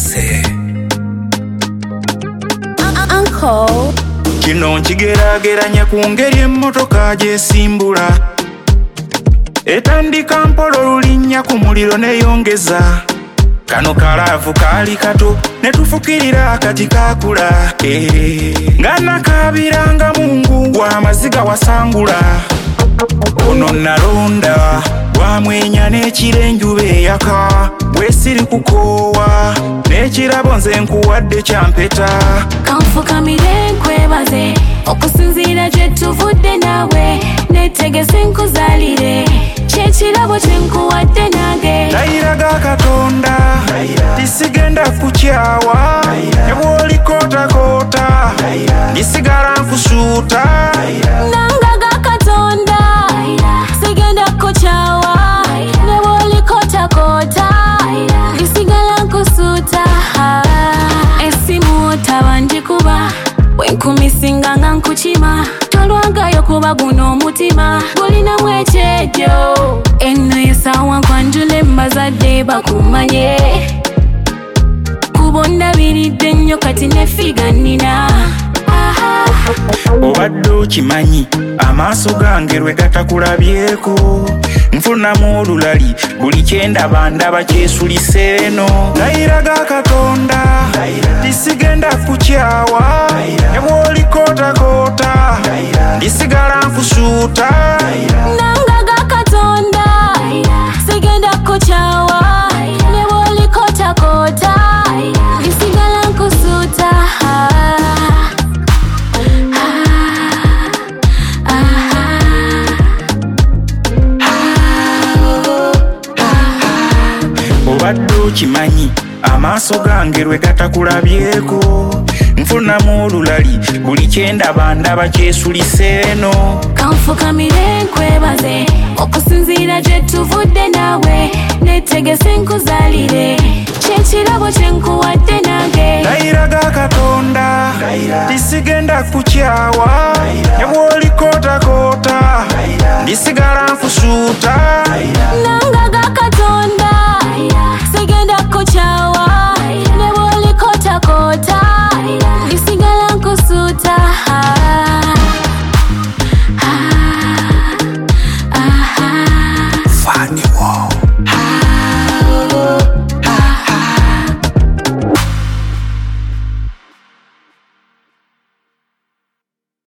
Say Uncle kino nkigerageranya ku ngeri emmotoka gyesimbula etandika mpola olulinnya ku muliro neyongeza kano kalaavu kaali kato ne tufukirira akati kakula nga nakabiranga Mungu w'amaziga wasangula ono nalonda wamwenya n'ekirenjuba eyaka bwesiri kukoowa n'ekirabo nze nkuwadde kyampeta kanfukamire nkwebaze okusinziira gye tuvudde naawe neetegese nkuzaalire kyekirabo kye nkuwadde nange ndayiraga Katonda tisigenda kukyawa ne bw'olikootakoota ndisigala nkusuuta nangaga Katonda sigenda kukyawa ne bw'olikootakoota ndisigala nkusuuta essimu taba ndikuba wenkumisinga nga nkukima tolwangayo kuba guno omutima gulinamu ekyejjo eno esaawa nkwanjula mbazadde bakumanye kuba ondabiridde nnyo kati nefiga nnina obadde okimanyi amaaso gange lwe gatakulabyeko nfunamu olulali buli kyendaba ndaba kyesulise eno ndayiraga Katonda tisigenda kukyawa ne bw'olikootakoota ndisigala nkusuuta nangaga Katonda sigenda kukyawa ne bw'olikootakoota ndisigala nkusuuta obadde okimanyi amaaso gange lwe gatakulabyeko nfunamu olulali buli kyendaba ndaba kyesulise eno kanfukamire nkwebaze okusinziira gye tuvudde naawe neetegese nkuzaalire kyekirabo kye nkuwadde nange ndayiraga Katonda tisigenda kukyawa ne bw'olikootakoota ndisigala